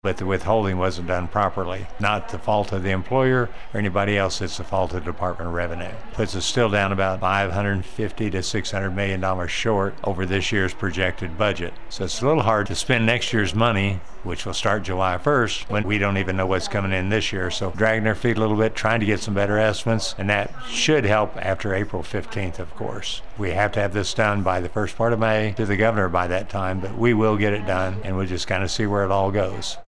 but the withholding wasn't done properly. Not the fault of the employer or anybody else, it's the fault of the Department of Revenue. Puts us still down about $550 to $600 million short over this year's projected budget. So it's a little hard to spend next year's money, which will start July 1st, when we don't even know what's coming in this year. So dragging our feet a little bit, trying to get some better estimates, and that should help after April 15th, of course. We have to have this done by the first part of May to the governor by that time, but we will get it done, and we'll just kind of see where it all goes.